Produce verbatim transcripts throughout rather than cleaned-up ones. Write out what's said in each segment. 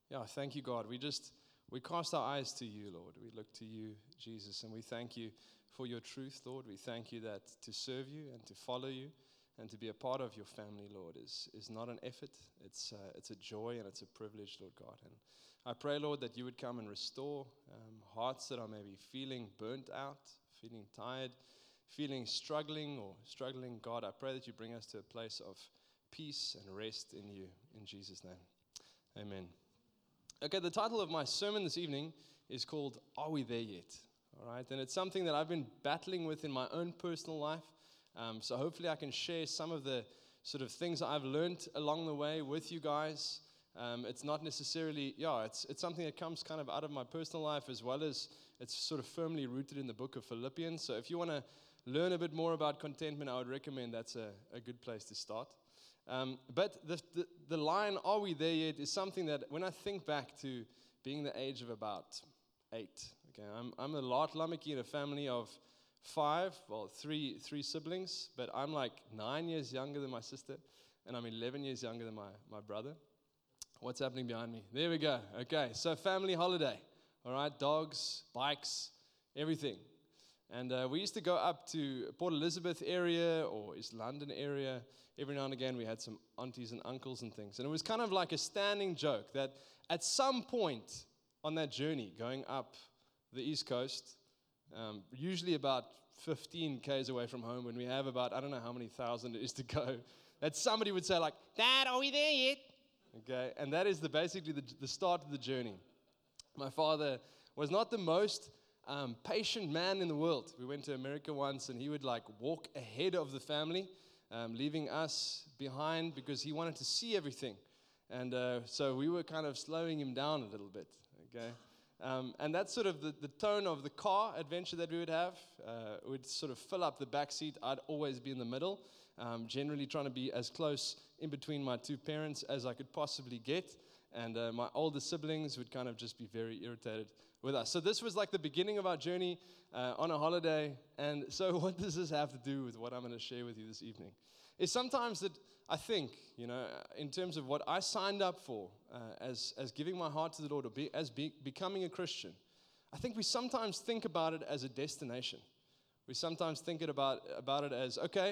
Yeah, thank you, God. We just, we cast our eyes to you, Lord. We look to you, Jesus, and we thank you for your truth, Lord. We thank you that to serve you and to follow you and to be a part of your family, Lord, is, is not an effort. It's, uh, it's a joy and it's a privilege, Lord God. And I pray, Lord, that you would come and restore um, hearts that are maybe feeling burnt out, feeling tired, feeling struggling or struggling. God, I pray that you bring us to a place of peace and rest in you. In Jesus' name, amen. Okay, the title of my sermon this evening is called, Are We There Yet? All right, and it's something that I've been battling with in my own personal life. Um, so hopefully I can share some of the sort of things that I've learned along the way with you guys. Um, it's not necessarily, yeah, it's it's something that comes kind of out of my personal life as well as it's sort of firmly rooted in the book of Philippians. So if you want to learn a bit more about contentment, I would recommend that's a, a good place to start. Um, but the, the the line, are we there yet, is something that when I think back to being the age of about eight, okay, I'm I'm a Lart Lameki in a family of five, well, three three siblings, but I'm like nine years younger than my sister, and I'm eleven years younger than my, my brother. What's happening behind me? There we go. Okay, so family holiday, all right, dogs, bikes, everything. And uh, we used to go up to Port Elizabeth area or East London area. Every now and again, we had some aunties and uncles and things. And it was kind of like a standing joke that at some point on that journey going up the East Coast, um, usually about fifteen kays away from home, when we have about, I don't know how many thousand it is to go, that somebody would say like, Dad, are we there yet? Okay, and that is the basically the, the start of the journey. My father was not the most um, patient man in the world. We went to America once, and he would like walk ahead of the family, um, leaving us behind because he wanted to see everything. And uh, so we were kind of slowing him down a little bit, okay? Um, and that's sort of the, the tone of the car adventure that we would have. Uh, we'd sort of fill up the back seat. I'd always be in the middle, um, generally trying to be as close in between my two parents as I could possibly get. And uh, my older siblings would kind of just be very irritated with us. So this was like the beginning of our journey uh, on a holiday. And so what does this have to do with what I'm going to share with you this evening? Is sometimes that I think, you know, in terms of what I signed up for uh, as, as giving my heart to the Lord or be, as be, becoming a Christian, I think we sometimes think about it as a destination. We sometimes think it about, about it as, okay,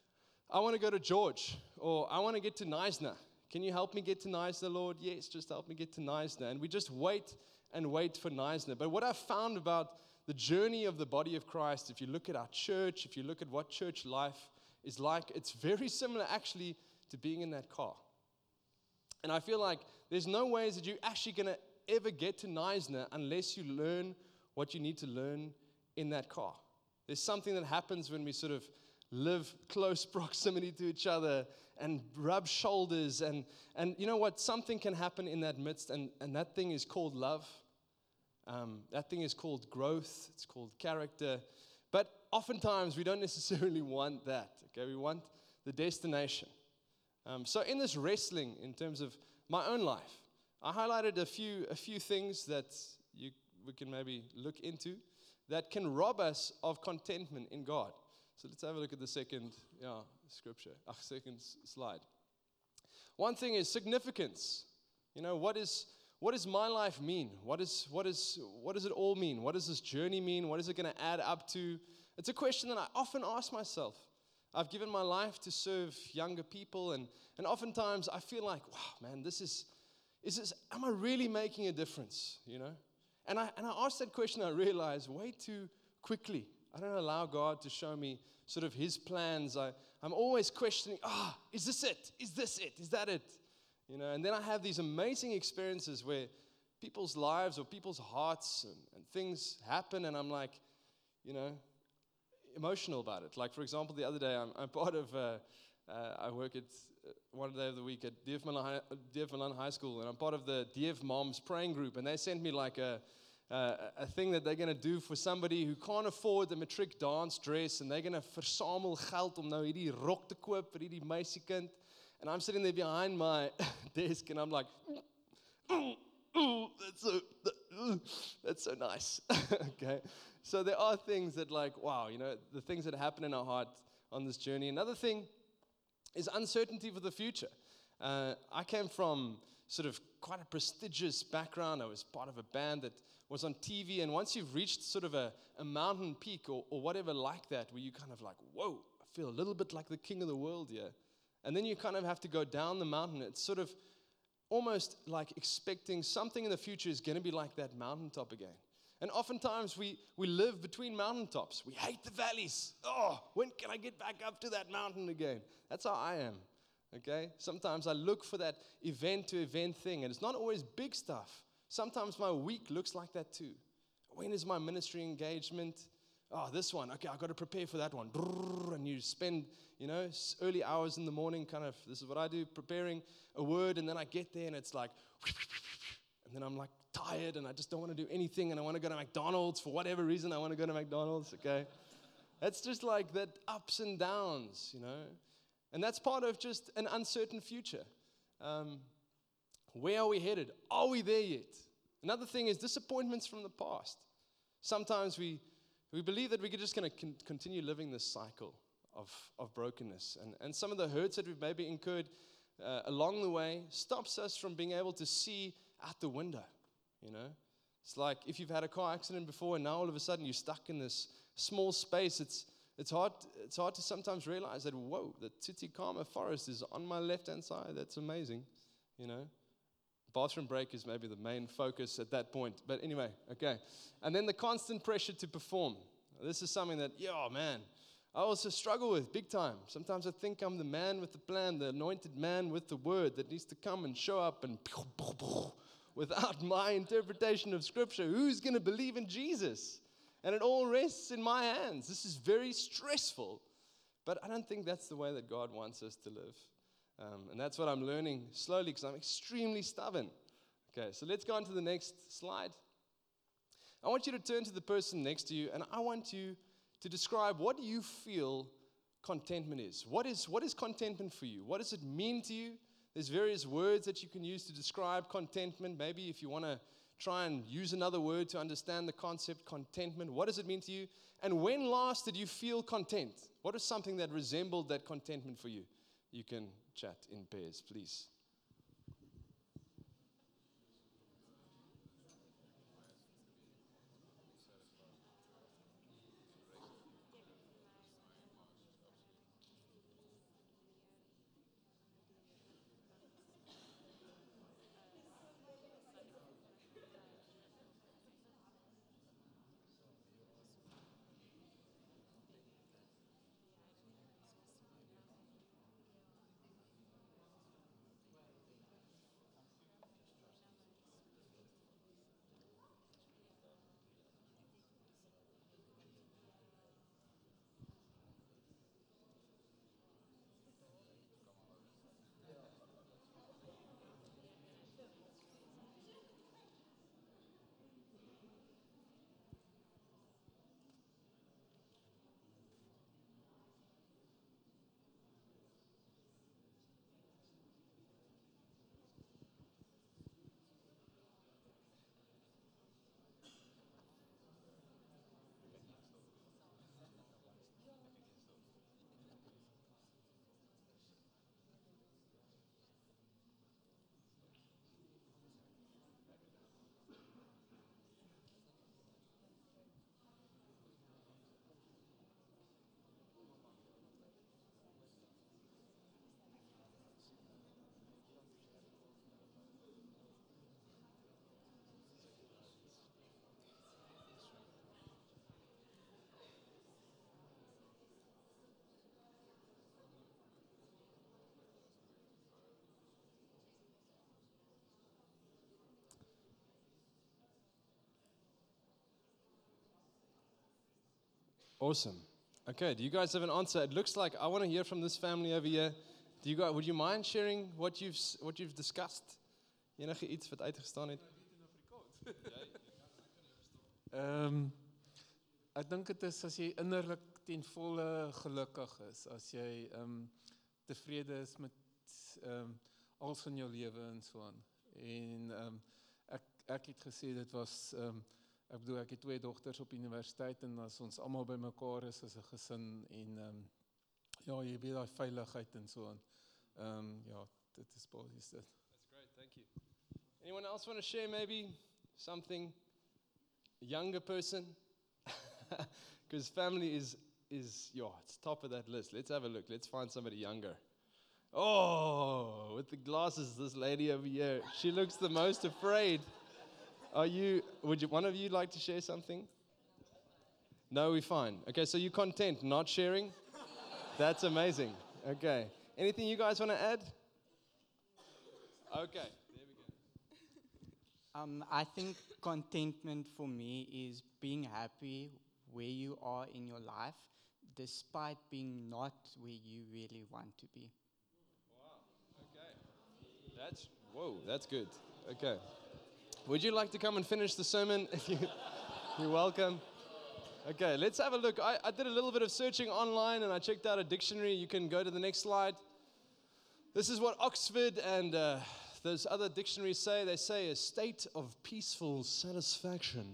I want to go to George, or I want to get to Neisner. Can you help me get to Neisner, Lord? Yes, just help me get to Neisner. And we just wait and wait for Neisner. But what I've found about the journey of the body of Christ, if you look at our church, if you look at what church life is like, it's very similar actually to being in that car. And I feel like there's no ways that you're actually going to ever get to Neisner unless you learn what you need to learn in that car. There's something that happens when we sort of live close proximity to each other and rub shoulders. And, and you know what? Something can happen in that midst, and, and that thing is called love. Um, that thing is called growth. It's called character. But oftentimes, we don't necessarily want that. Okay, we want the destination. Um, so in this wrestling, in terms of my own life, I highlighted a few a few things that you we can maybe look into that can rob us of contentment in God. So let's have a look at the second yeah, scripture, uh, second slide. One thing is significance. You know, what is what does my life mean? What is what is what does it all mean? What does this journey mean? What is it going to add up to? It's a question that I often ask myself. I've given my life to serve younger people, and and oftentimes I feel like, wow, man, this is is this am I really making a difference? You know, and I and I ask that question. I realize way too quickly. I don't allow God to show me sort of His plans. I, I'm always questioning, ah, oh, is this it? Is this it? Is that it? You know, and then I have these amazing experiences where people's lives or people's hearts and, and things happen, and I'm like, you know, emotional about it. Like, for example, the other day, I'm, I'm part of, uh, uh, I work at uh, one day of the week at D F Milan High, D F Milan High School, and I'm part of the D F Moms praying group, and they sent me like a, Uh, a thing that they're going to do for somebody who can't afford the matric dance dress, and they're going to versamel geld om nou hierdie rok te koop vir hierdie meisiekind. And I'm sitting there behind my desk, and I'm like, ooh, ooh, that's so that, that's so nice. Okay, so there are things that, like, wow, you know, the things that happen in our heart on this journey. Another thing is uncertainty for the future. Uh, I came from sort of quite a prestigious background. I was part of a band that was on T V. And once you've reached sort of a, a mountain peak or, or whatever like that, where you kind of like, whoa, I feel a little bit like the king of the world here. And then you kind of have to go down the mountain. It's sort of almost like expecting something in the future is going to be like that mountaintop again. And oftentimes we, we live between mountaintops. We hate the valleys. Oh, when can I get back up to that mountain again? That's how I am, okay? Sometimes I look for that event-to-event thing, and it's not always big stuff. Sometimes my week looks like that too. When is my ministry engagement? Oh, this one. Okay, I've got to prepare for that one. And you spend, you know, early hours in the morning kind of, this is what I do, preparing a word, and then I get there, and it's like, and then I'm like tired, and I just don't want to do anything, and I want to go to McDonald's for whatever reason. I want to go to McDonald's, okay? That's just like that ups and downs, you know? And that's part of just an uncertain future. Um, where are we headed? Are we there yet? Another thing is disappointments from the past. Sometimes we we believe that we're just going to con- continue living this cycle of, of brokenness. And, and some of the hurts that we've maybe incurred uh, along the way stops us from being able to see out the window, you know? It's like if you've had a car accident before and now all of a sudden you're stuck in this small space, it's it's hard it's hard to sometimes realize that, whoa, the Tuticaca forest is on my left-hand side. That's amazing, you know? Bathroom break is maybe the main focus at that point. But anyway, okay. And then the constant pressure to perform. This is something that, yeah, man, I also struggle with big time. Sometimes I think I'm the man with the plan, the anointed man with the word that needs to come and show up and without my interpretation of Scripture, who's going to believe in Jesus? And it all rests in my hands. This is very stressful. But I don't think that's the way that God wants us to live. Um, and that's what I'm learning slowly because I'm extremely stubborn. Okay, so let's go on to the next slide. I want you to turn to the person next to you, and I want you to describe what you feel contentment is. What is, what is contentment for you? What does it mean to you? There's various words that you can use to describe contentment. Maybe if you want to try and use another word to understand the concept, contentment. What does it mean to you? And when last did you feel content? What is something that resembled that contentment for you? You can chat in pairs, please. Awesome. Okay, do you guys have an answer? It looks like I want to hear from this family over here. Do you guys, would you mind sharing what you've what you've discussed? Enige iets wat uitgestaan het? Ehm um, ek dink dit is as jy innerlik ten volle gelukkig is, as jy ehm um, tevrede is met ehm um, alles in jou lewe en so aan. En ehm um, ek ek het gesê dit was ehm um, ek bedoel ek het twee dogters op universiteit en as ons almal bymekaar is as 'n gesin en ehm um, ja, jy weet daai veiligheid en so aan. Ehm um, ja, dit is basies dit. That's great. Thank you. Anyone else want to share maybe something? A younger person? Because family is, is, yeah, it's top of that list. Let's have a look. Let's find somebody younger. Oh, with the glasses, this lady over here. She looks the most afraid. Are you, would you, one of you like to share something? No, we're fine. Okay, so you're content not sharing? That's amazing. Okay. Anything you guys want to add? Okay, there we go. Um, I think contentment for me is being happy where you are in your life, despite being not where you really want to be. Wow, okay. That's, whoa, that's good. Okay. Would you like to come and finish the sermon? If you, you're welcome. Okay, let's have a look. I, I did a little bit of searching online and I checked out a dictionary. You can go to the next slide. This is what Oxford and uh, those other dictionaries say. They say a state of peaceful satisfaction.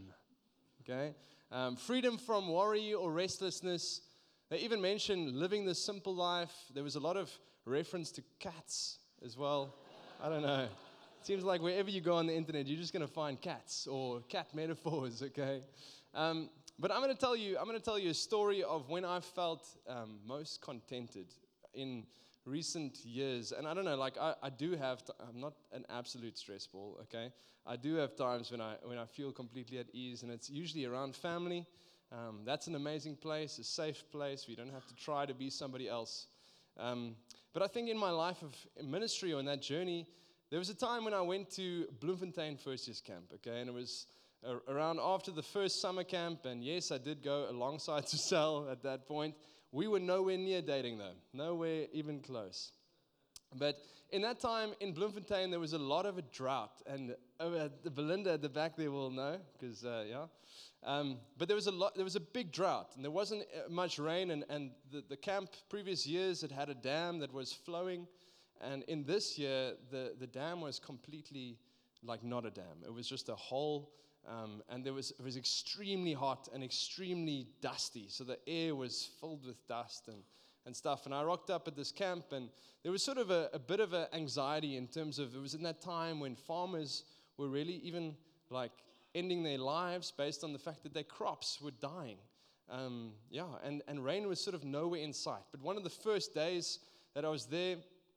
Okay, um, freedom from worry or restlessness. They even mention living the simple life. There was a lot of reference to cats as well. I don't know. It seems like wherever you go on the internet, you're just going to find cats or cat metaphors. Okay. Um, But I'm going to tell you, I'm going to tell you a story of when I felt um, most contented in recent years. And I don't know, like I, I do have, t- I'm not an absolute stress ball, okay? I do have times when I when I feel completely at ease, and it's usually around family. Um, that's an amazing place, a safe place where you don't have to try to be somebody else. Um, but I think in my life of ministry or in that journey, there was a time when I went to Bloemfontein First Years Camp, okay? And it was around after the first summer camp, and yes, I did go alongside Susel at that point. We were nowhere near dating though, nowhere even close. But in that time in Bloemfontein, there was a lot of a drought, and uh, the Belinda at the back there will know, because uh, yeah. Um, but there was a lot, there was a big drought, and there wasn't uh, much rain, and, and the, the camp previous years it had a dam that was flowing, and in this year the, the dam was completely like not a dam. It was just a hole. Um, and there was it was extremely hot and extremely dusty, so the air was filled with dust and, and stuff. And I rocked up at this camp, and there was sort of a, a bit of an anxiety in terms of, it was in that time when farmers were really even like ending their lives based on the fact that their crops were dying. Um, yeah, and, and rain was sort of nowhere in sight. But one of the first days that I was there,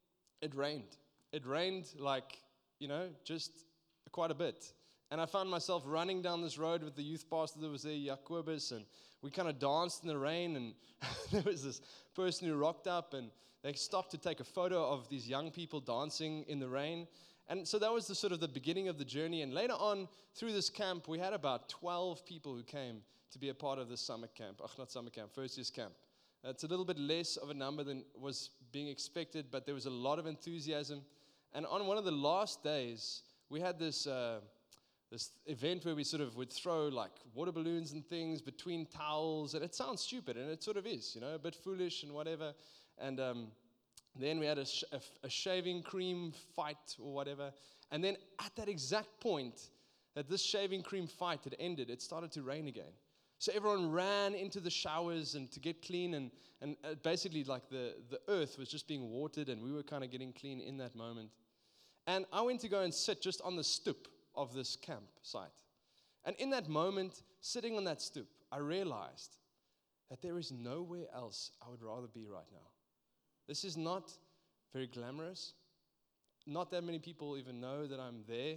it rained. It rained like, you know, just quite a bit. And I found myself running down this road with the youth pastor that was there, Jacobus, and we kind of danced in the rain, and there was this person who rocked up, and they stopped to take a photo of these young people dancing in the rain. And so that was the sort of the beginning of the journey. And later on, through this camp, we had about twelve people who came to be a part of this summer camp. Ach, not summer camp, first year's camp. It's a little bit less of a number than was being expected, but there was a lot of enthusiasm. And on one of the last days, we had this... Uh, This event where we sort of would throw like water balloons and things between towels, and it sounds stupid, and it sort of is, you know, a bit foolish and whatever. And um, then we had a, sh- a, f- a shaving cream fight or whatever. And then at that exact point that this shaving cream fight had ended, it started to rain again. So everyone ran into the showers and to get clean, and, and uh, basically like the, the earth was just being watered, and we were kind of getting clean in that moment. And I went to go and sit just on the stoop of this campsite. And in that moment, sitting on that stoop, I realized that there is nowhere else I would rather be right now. This is not very glamorous. Not that many people even know that I'm there.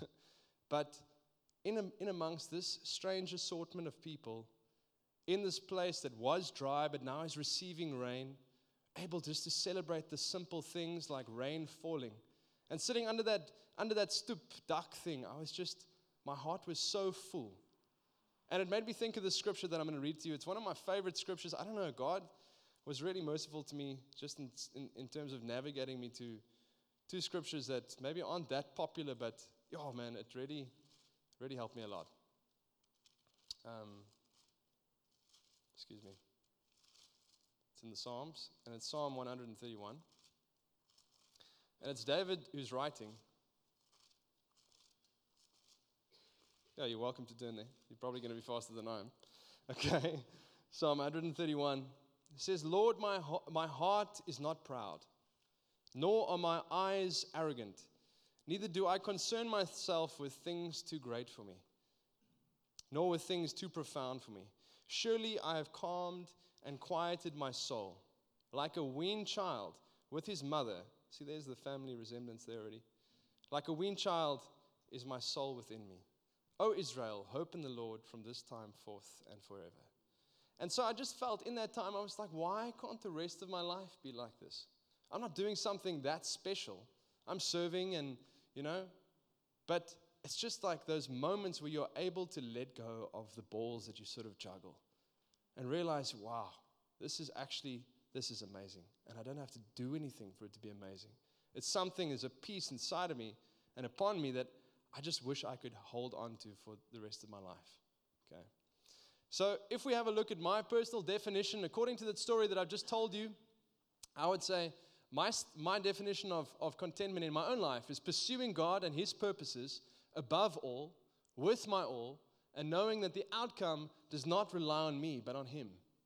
But in, a, in amongst this strange assortment of people, in this place that was dry but now is receiving rain, able just to celebrate the simple things like rain falling. And sitting under that under that stoop duck thing, I was just, my heart was so full. And it made me think of the scripture that I'm going to read to you. It's one of my favorite scriptures. I don't know, God was really merciful to me just in, in, in terms of navigating me to two scriptures that maybe aren't that popular, but, oh man, it really, really helped me a lot. Um, excuse me. It's in the Psalms, and it's Psalm one thirty-one. And it's David who's writing. Yeah, you're welcome to turn there. You're probably going to be faster than I am. Okay. Psalm one thirty-one. It says, Lord, my, ho- my heart is not proud, nor are my eyes arrogant. Neither do I concern myself with things too great for me, nor with things too profound for me. Surely I have calmed and quieted my soul, like a weaned child with his mother. See, there's the family resemblance there already. Like a weaned child is my soul within me. O Israel, hope in the Lord from this time forth and forever. And so I just felt in that time, I was like, why can't the rest of my life be like this? I'm not doing something that special. I'm serving and, you know, but it's just like those moments where you're able to let go of the balls that you sort of juggle and realize, wow, this is actually, this is amazing. And I don't have to do anything for it to be amazing. It's something, there's a peace inside of me and upon me that I just wish I could hold on to for the rest of my life. Okay. So if we have a look at my personal definition, according to that story that I've just told you, I would say my, my definition of, of contentment in my own life is pursuing God and His purposes above all, with my all, and knowing that the outcome does not rely on me, but on Him.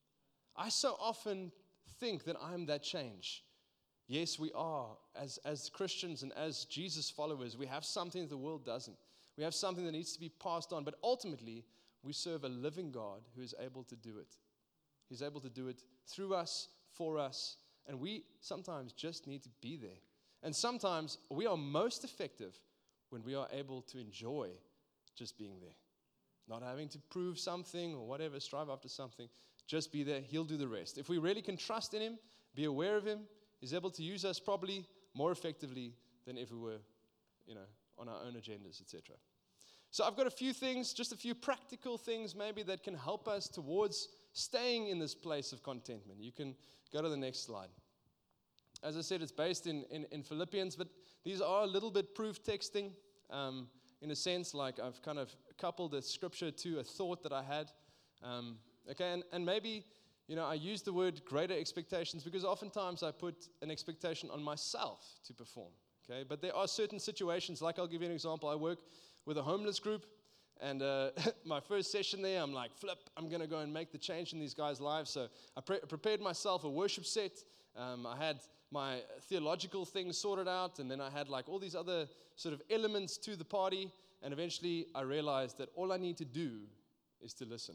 I so often think that I'm that change. Yes, we are. As, as Christians and as Jesus followers, we have something that the world doesn't. We have something that needs to be passed on, but ultimately, we serve a living God who is able to do it. He's able to do it through us, for us, and we sometimes just need to be there. And sometimes we are most effective when we are able to enjoy just being there. Not having to prove something or whatever, strive after something, just be there. He'll do the rest. If we really can trust in Him, be aware of Him, He's able to use us probably more effectively than if we were, you know, on our own agendas, et cetera. So I've got a few things, just a few practical things maybe that can help us towards staying in this place of contentment. You can go to the next slide. As I said, it's based in, in, in Philippians, but these are a little bit proof texting um, in a sense, like I've kind of coupled a scripture to a thought that I had. Um, okay, and, and maybe, you know, I use the word greater expectations because oftentimes I put an expectation on myself to perform. Okay, but there are certain situations, like I'll give you an example. I work with a homeless group, and uh, my first session there, I'm like, flip, I'm going to go and make the change in these guys' lives. So I pre- prepared myself a worship set. Um, I had my theological things sorted out, and then I had like all these other sort of elements to the party, and eventually I realized that all I need to do is to listen.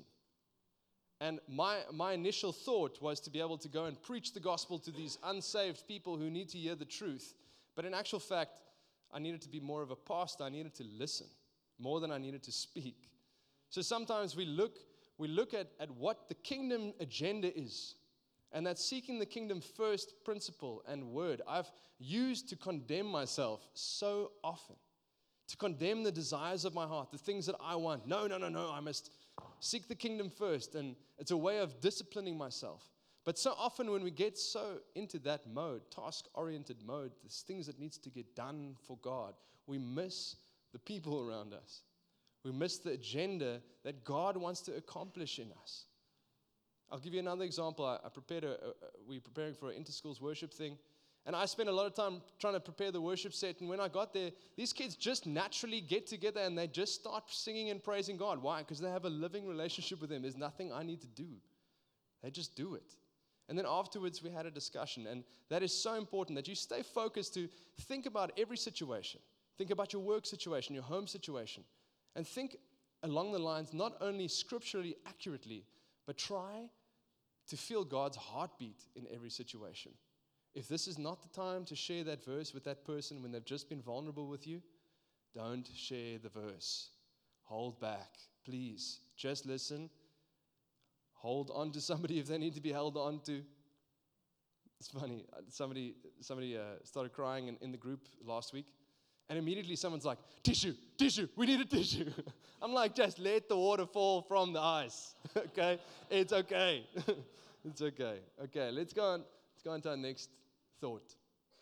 And my, my initial thought was to be able to go and preach the gospel to these unsaved people who need to hear the truth. But in actual fact, I needed to be more of a pastor. I needed to listen more than I needed to speak. So sometimes we look, we look at, at what the kingdom agenda is, and that's seeking the kingdom first principle and word. I've used to condemn myself so often, to condemn the desires of my heart, the things that I want. No, no, no, no, I must seek the kingdom first, and it's a way of disciplining myself. But so often when we get so into that mode, task-oriented mode, there's things that needs to get done for God, we miss the people around us. We miss the agenda that God wants to accomplish in us. I'll give you another example. I, I prepared a, a, a we're preparing for an inter-schools worship thing, and I spent a lot of time trying to prepare the worship set, and when I got there, these kids just naturally get together and they just start singing and praising God. Why? Because they have a living relationship with Him. There's nothing I need to do. They just do it. And then afterwards, we had a discussion. And that is so important that you stay focused to think about every situation. Think about your work situation, your home situation. And think along the lines, not only scripturally accurately, but try to feel God's heartbeat in every situation. If this is not the time to share that verse with that person when they've just been vulnerable with you, don't share the verse. Hold back, please. Just listen. Hold on to somebody if they need to be held on to. It's funny. Somebody somebody uh, started crying in, in the group last week. And immediately someone's like, tissue, tissue, we need a tissue. I'm like, just let the water fall from the eyes. Okay? It's okay. It's okay. Okay, let's go on. Let's go on to our next thought.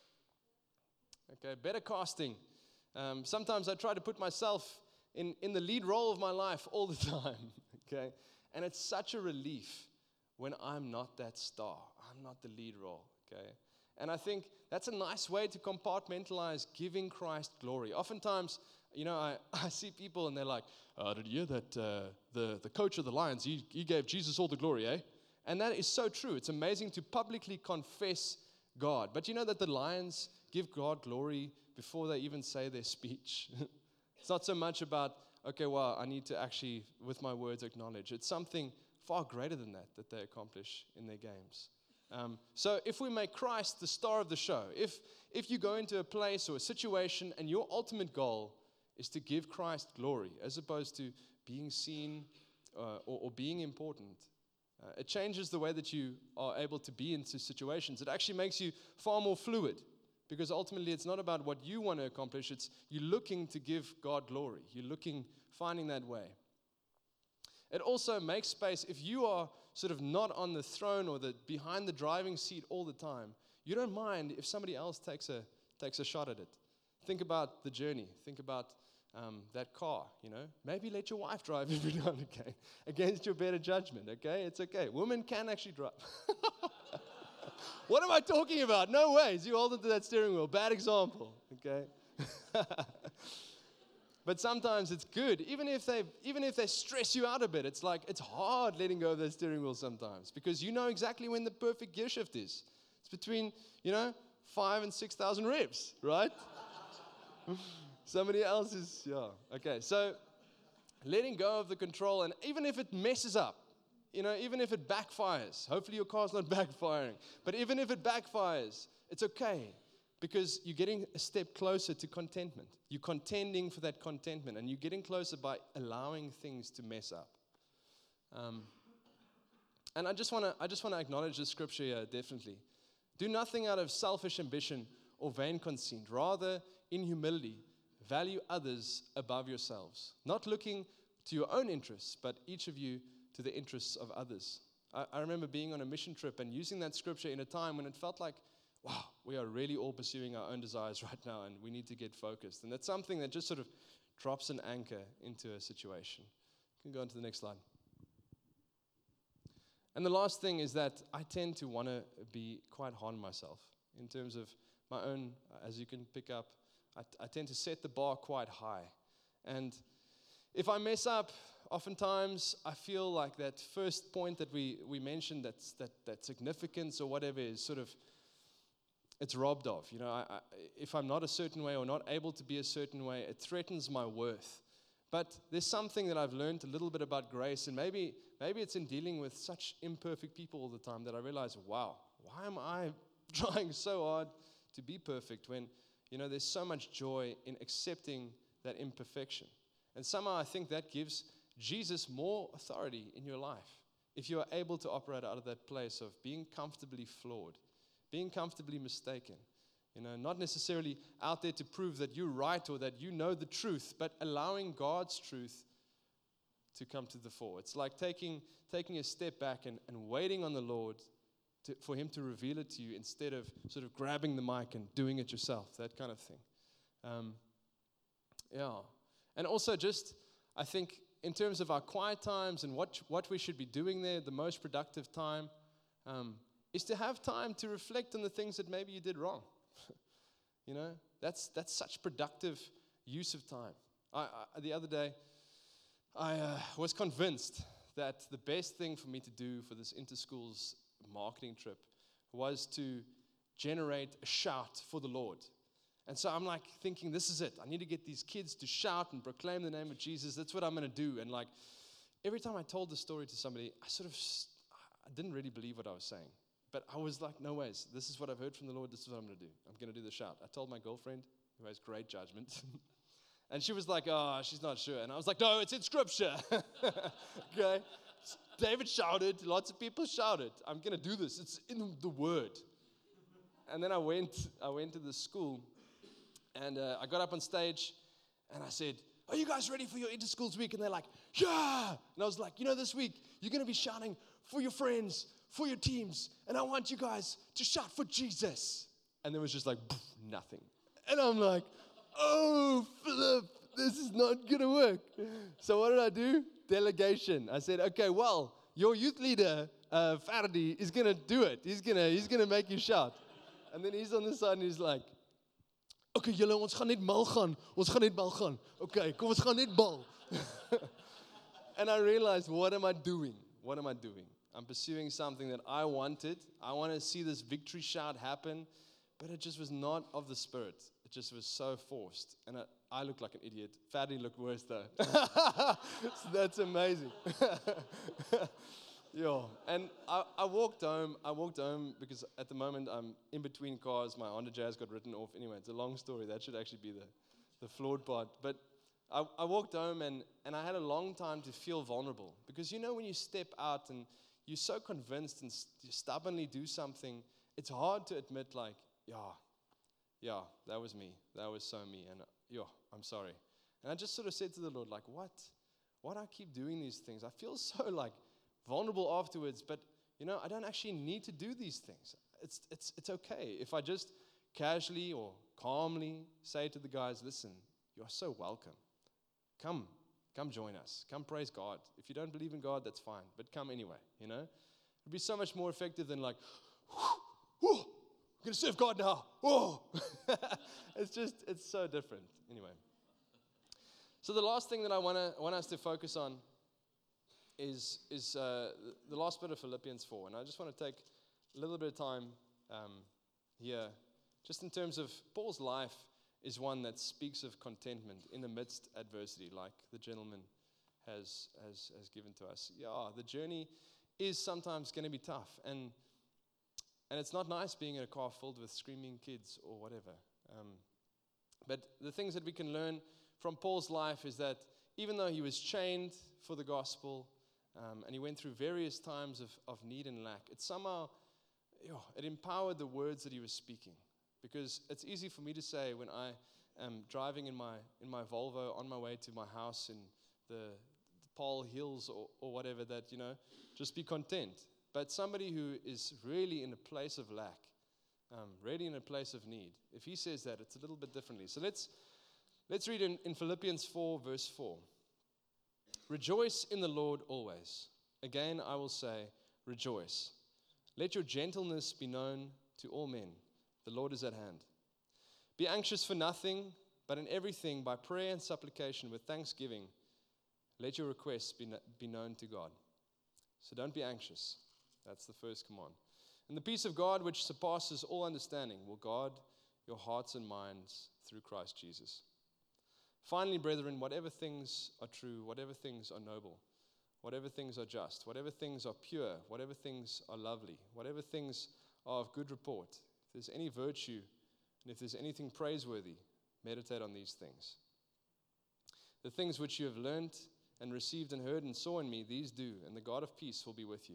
Okay, better casting. Um, sometimes I try to put myself in, in the lead role of my life all the time. Okay? And it's such a relief when I'm not that star. I'm not the lead role, okay? And I think that's a nice way to compartmentalize giving Christ glory. Oftentimes, you know, I, I see people and they're like, oh, did you hear that uh, the, the coach of the Lions, he, he gave Jesus all the glory, eh? And that is so true. It's amazing to publicly confess God. But you know that the Lions give God glory before they even say their speech. It's not so much about, okay, well, I need to actually, with my words, acknowledge. It's something far greater than that that they accomplish in their games. Um, so if we make Christ the star of the show, if if you go into a place or a situation and your ultimate goal is to give Christ glory as opposed to being seen uh, or, or being important, uh, it changes the way that you are able to be into situations. It actually makes you far more fluid, because ultimately it's not about what you want to accomplish. It's you're looking to give God glory. You're looking, finding that way. It also makes space. If you are sort of not on the throne or the behind the driving seat all the time, you don't mind if somebody else takes a takes a shot at it. Think about the journey. Think about um, that car, you know. Maybe let your wife drive every now and again, against your better judgment, okay? It's okay. Women can actually drive. What am I talking about? No ways. You hold onto that steering wheel. Bad example, okay? But sometimes it's good, even if they even if they stress you out a bit. It's like it's hard letting go of that steering wheel sometimes, because you know exactly when the perfect gear shift is. It's between, you know, five and six thousand reps, right? Somebody else is, yeah. Okay, so letting go of the control, and even if it messes up, you know, even if it backfires, hopefully your car's not backfiring, but even if it backfires, it's okay. Because you're getting a step closer to contentment. You're contending for that contentment, and you're getting closer by allowing things to mess up. Um, and I just want to I just want to acknowledge the scripture here, definitely. Do nothing out of selfish ambition or vain conceit. Rather, in humility, value others above yourselves. Not looking to your own interests, but each of you to the interests of others. I, I remember being on a mission trip and using that scripture in a time when it felt like, wow, we are really all pursuing our own desires right now, and we need to get focused. And that's something that just sort of drops an anchor into a situation. You can go on to the next slide. And the last thing is that I tend to want to be quite hard on myself in terms of my own, as you can pick up, I, I tend to set the bar quite high. And if I mess up, oftentimes I feel like that first point that we, we mentioned, that's, that, that significance or whatever is sort of, it's robbed of. You know, I, I, if I'm not a certain way or not able to be a certain way, it threatens my worth. But there's something that I've learned a little bit about grace, and maybe maybe it's in dealing with such imperfect people all the time that I realize, wow, why am I trying so hard to be perfect when, you know, there's so much joy in accepting that imperfection. And somehow I think that gives Jesus more authority in your life if you are able to operate out of that place of being comfortably flawed, being comfortably mistaken, you know, not necessarily out there to prove that you're right or that you know the truth, but allowing God's truth to come to the fore. It's like taking taking a step back and, and waiting on the Lord to, for Him to reveal it to you instead of sort of grabbing the mic and doing it yourself, that kind of thing. Um, yeah. And also just, I think, in terms of our quiet times and what, what we should be doing there, the most productive time, um, is to have time to reflect on the things that maybe you did wrong. You know, that's that's such productive use of time. I, I, the other day, I uh, was convinced that the best thing for me to do for this inter-schools marketing trip was to generate a shout for the Lord. And so I'm like thinking, this is it. I need to get these kids to shout and proclaim the name of Jesus. That's what I'm going to do. And like every time I told the story to somebody, I sort of, I didn't really believe what I was saying. But I was like, no ways. This is what I've heard from the Lord. This is what I'm going to do. I'm going to do the shout. I told my girlfriend, who has great judgment. And she was like, oh, she's not sure. And I was like, no, it's in Scripture. Okay? David shouted. Lots of people shouted. I'm going to do this. It's in the Word. And then I went, I went to the school. And uh, I got up on stage. And I said, are you guys ready for your inter-schools week? And they're like, yeah. And I was like, you know, this week, you're going to be shouting for your friends, for your teams, and I want you guys to shout for Jesus. And there was just like, poof, nothing. And I'm like, oh, flip, this is not going to work. So what did I do? Delegation. I said, okay, well, your youth leader, uh, Faraday, is going to do it. He's going to he's gonna make you shout. And then he's on the side and he's like, okay, julle, ons gaan net mal gaan. Ons gaan net mal gaan. Okay, kom ons gaan net bal. And I realized, what am I doing? What am I doing? I'm pursuing something that I wanted. I want to see this victory shout happen, but it just was not of the Spirit. it just was so forced. And I, I looked like an idiot. Fadley looked worse though. So that's amazing. Yeah. And I, I walked home. I walked home because at the moment I'm in between cars. My Honda Jazz got written off. Anyway, it's a long story. That should actually be the, the flawed part. But I, I walked home and, and I had a long time to feel vulnerable. Because you know when you step out and you're so convinced and st- you stubbornly do something, it's hard to admit like, yeah, yeah, that was me. That was so me. And uh, yeah, I'm sorry. And I just sort of said to the Lord, like, what? Why do I keep doing these things? I feel so like vulnerable afterwards, but you know, I don't actually need to do these things. It's it's it's okay if I just casually or calmly say to the guys, listen, you're so welcome. Come, come join us. Come praise God. If you don't believe in God, that's fine, but come anyway, you know? It'd be so much more effective than like, whew, whew, I'm going to serve God now. Whoa. It's just, it's so different. Anyway. So the last thing that I want to want us to focus on is is uh, the last bit of Philippians four. And I just want to take a little bit of time um, here, just in terms of Paul's life is one that speaks of contentment in the midst adversity, like the gentleman has has has given to us. Yeah, the journey is sometimes going to be tough, and and it's not nice being in a car filled with screaming kids or whatever. Um, but the things that we can learn from Paul's life is that even though he was chained for the gospel, um, and he went through various times of, of need and lack, it somehow, you know, it empowered the words that he was speaking. Because it's easy for me to say when I am driving in my in my Volvo on my way to my house in the, the Paul Hills or, or whatever, that, you know, just be content. But somebody who is really in a place of lack, um, really in a place of need, if he says that, it's a little bit differently. So let's let's read in, in Philippians four, verse four. Rejoice in the Lord always. Again, I will say, rejoice. Let your gentleness be known to all men. The Lord is at hand. Be anxious for nothing, but in everything, by prayer and supplication with thanksgiving, let your requests be, be known to God. So don't be anxious. That's the first command. And the peace of God, which surpasses all understanding, will guard your hearts and minds through Christ Jesus. Finally, brethren, whatever things are true, whatever things are noble, whatever things are just, whatever things are pure, whatever things are lovely, whatever things are of good report, if there's any virtue, and if there's anything praiseworthy, meditate on these things. The things which you have learned and received and heard and saw in me, these do, and the God of peace will be with you.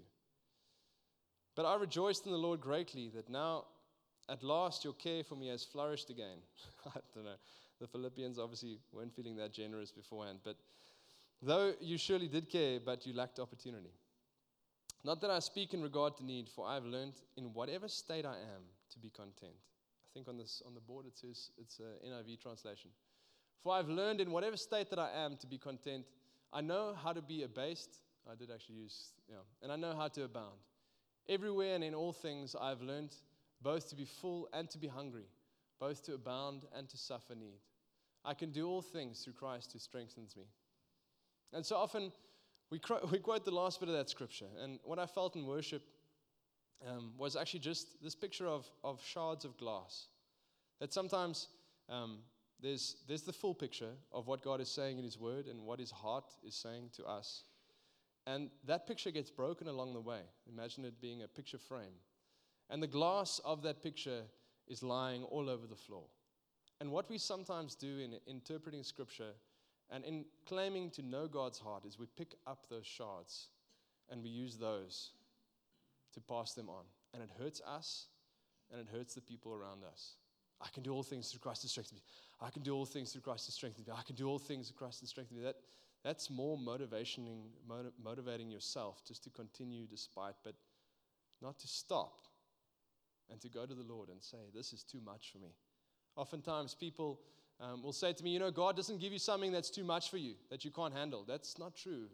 But I rejoiced in the Lord greatly that now, at last, your care for me has flourished again. I don't know. The Philippians obviously weren't feeling that generous beforehand. But though you surely did care, but you lacked opportunity. Not that I speak in regard to need, for I have learned in whatever state I am to be content. I think on this on the board it says, it's an N I V translation. For I've learned in whatever state that I am to be content. I know how to be abased. I did actually use, yeah. And I know how to abound. Everywhere and in all things I have learned both to be full and to be hungry, both to abound and to suffer need. I can do all things through Christ who strengthens me. And so often we, cro- we quote the last bit of that scripture. And what I felt in worship um, was actually just this picture of, of shards of glass. That sometimes um, there's, there's the full picture of what God is saying in His Word and what His heart is saying to us. And that picture gets broken along the way. Imagine it being a picture frame. And the glass of that picture is lying all over the floor. And what we sometimes do in interpreting Scripture and in claiming to know God's heart is we pick up those shards and we use those to pass them on. And it hurts us and it hurts the people around us. I can do all things through Christ who strengthens me. I can do all things through Christ who strengthens me. I can do all things through Christ who strengthens me. That, that's more motivating, motiv- motivating yourself just to continue despite, but not to stop and to go to the Lord and say, this is too much for me. Oftentimes people um, will say to me, you know, God doesn't give you something that's too much for you, that you can't handle. That's not true.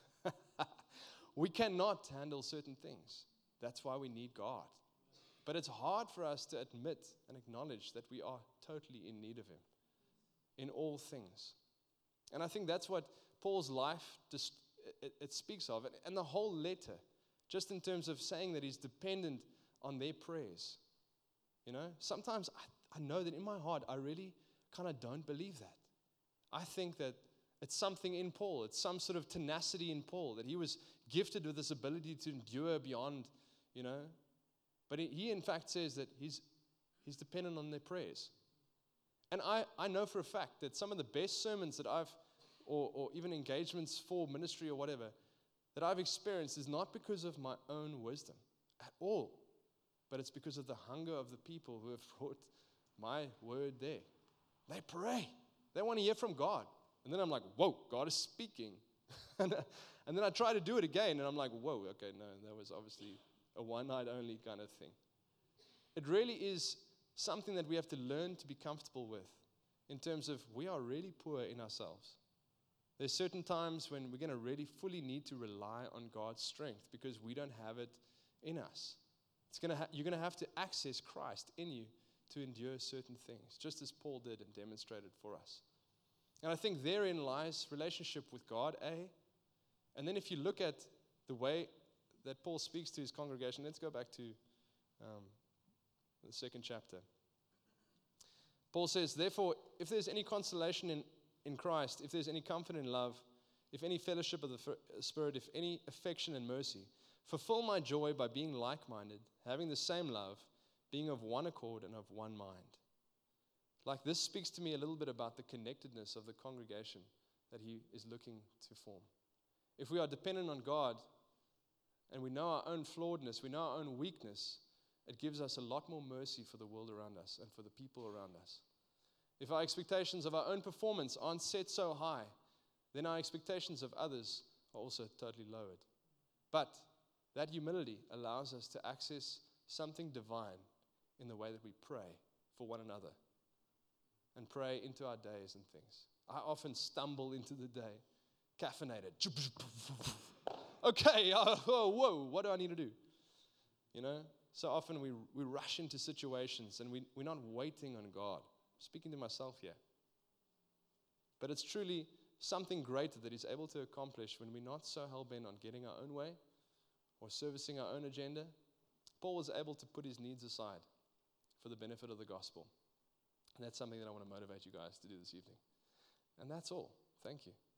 We cannot handle certain things. That's why we need God. But it's hard for us to admit and acknowledge that we are totally in need of Him in all things. And I think that's what Paul's life, just, it, it speaks of. And the whole letter, just in terms of saying that he's dependent on their prayers. You know, sometimes I, I know that in my heart, I really kind of don't believe that. I think that it's something in Paul. It's some sort of tenacity in Paul, that he was gifted with this ability to endure beyond, you know. But he, he in fact says that he's, he's dependent on their prayers. And I, I know for a fact that some of the best sermons that I've, or, or even engagements for ministry or whatever, that I've experienced is not because of my own wisdom at all, but it's because of the hunger of the people who have brought my word there. They pray. They want to hear from God. And then I'm like, whoa, God is speaking. and, and then I try to do it again, and I'm like, whoa, okay, no, that was obviously a one-night only kind of thing. It really is something that we have to learn to be comfortable with in terms of we are really poor in ourselves. There's certain times when we're going to really fully need to rely on God's strength because we don't have it in us. It's gonna ha- you're going to have to access Christ in you to endure certain things, just as Paul did and demonstrated for us. And I think therein lies relationship with God, A. And then if you look at the way that Paul speaks to his congregation, let's go back to um, the second chapter. Paul says, therefore, if there's any consolation in, in Christ, if there's any comfort in love, if any fellowship of the Spirit, if any affection and mercy, fulfill my joy by being like-minded, having the same love, being of one accord and of one mind. Like this speaks to me a little bit about the connectedness of the congregation that he is looking to form. If we are dependent on God and we know our own flawedness, we know our own weakness, it gives us a lot more mercy for the world around us and for the people around us. If our expectations of our own performance aren't set so high, then our expectations of others are also totally lowered. But that humility allows us to access something divine in the way that we pray for one another and pray into our days and things. I often stumble into the day, caffeinated. Okay, oh, whoa, whoa, what do I need to do? You know, so often we we rush into situations and we, we're not waiting on God. I'm speaking to myself here. But it's truly something greater that He's able to accomplish when we're not so hell-bent on getting our own way or servicing our own agenda. Paul was able to put his needs aside for the benefit of the gospel. And that's something that I want to motivate you guys to do this evening. And that's all. Thank you.